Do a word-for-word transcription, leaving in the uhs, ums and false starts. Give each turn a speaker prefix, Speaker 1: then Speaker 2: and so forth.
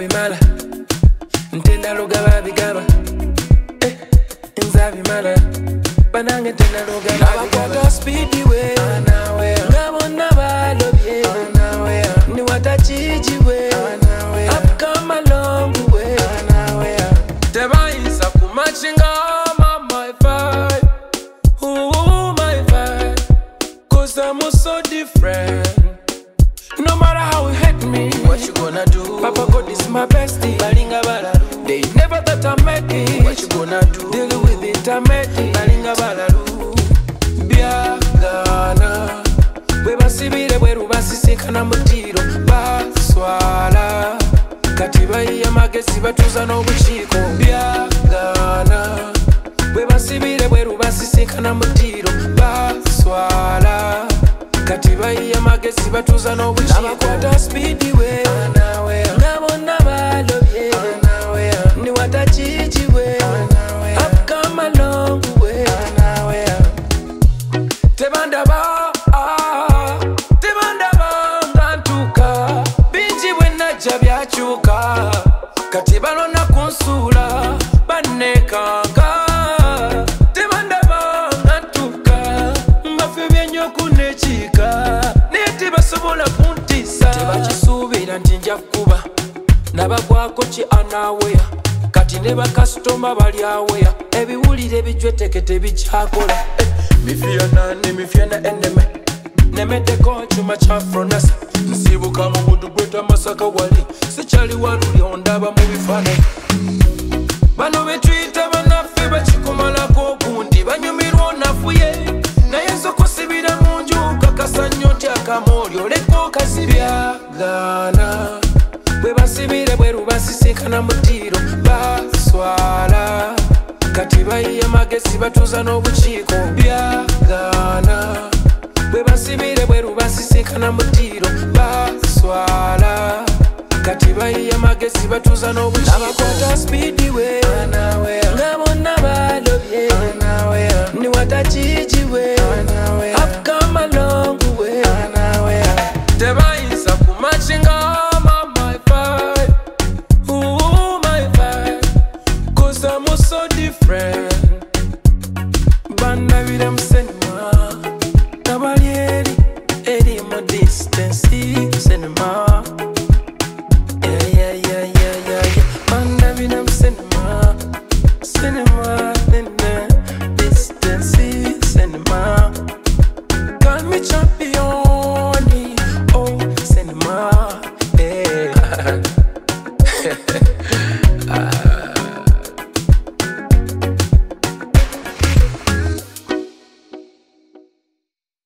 Speaker 1: nzabimala ntenda lugaba bigaba eh nzabimala banange ntenda lugaba abakwata speedy we ngabona balobye ni watachijiwe I've come a long way tebayinza kumachinga my vibe ooh my vibe cause I'm so different no matter how you hate me what you gonna do Papa God is my bestie balinga balalu they never thought I'd make it what you gonna do deal with it I made it balinga balalu byagana bwe basibire bweru basisikana mutiro baswala kati bayiye amagezi batuza n'obukiiko byagana bwe basibire bweru basisikana mutiro baswala kati bayiye amagezi batuza n'obukiiko abakwata speedy we ngabona balobye ni watachijiwe I've come a long way tebandaba byachuka kati balona kunsula banekanga tebandaba natuka mbafe byenyo kunechika neti basobola kuntisa tebakisubira nti nja kuba nabagwako ki anawea kati ne bakasitoma bali awea ebiwulire bijwetekete bikyakola mifyana ne mifyana eneme nemeteko chuma cha fronasa nsibuka mu budu gweta masaka wali sichali waluli ondaba mu bifaananyi bano betwita banaffe bakikumalako okundi banyumirwa onafuye naye nsokusibira mu nju kakasa nnyo nti akamooli oleko kasibyagana bwe basibire bweru basisikana mutiro baswala kati bayiye amagezi batuza n'obukiiko byagana bwe basibire bweru basisikana mutiro baswala kati bayiye amagezi batuza n'obukiiko abakwata speedy we ngabona balobye ni watachijiwe I've come a long way tebayinza kumachinga my vibe ooh my vibe cause I'm so different banabire musenema nabalieri eri mo distance cinema yeah yeah yeah yeah yeah banabire musenema cinema in the distance cinema call me champion oh cinema yeah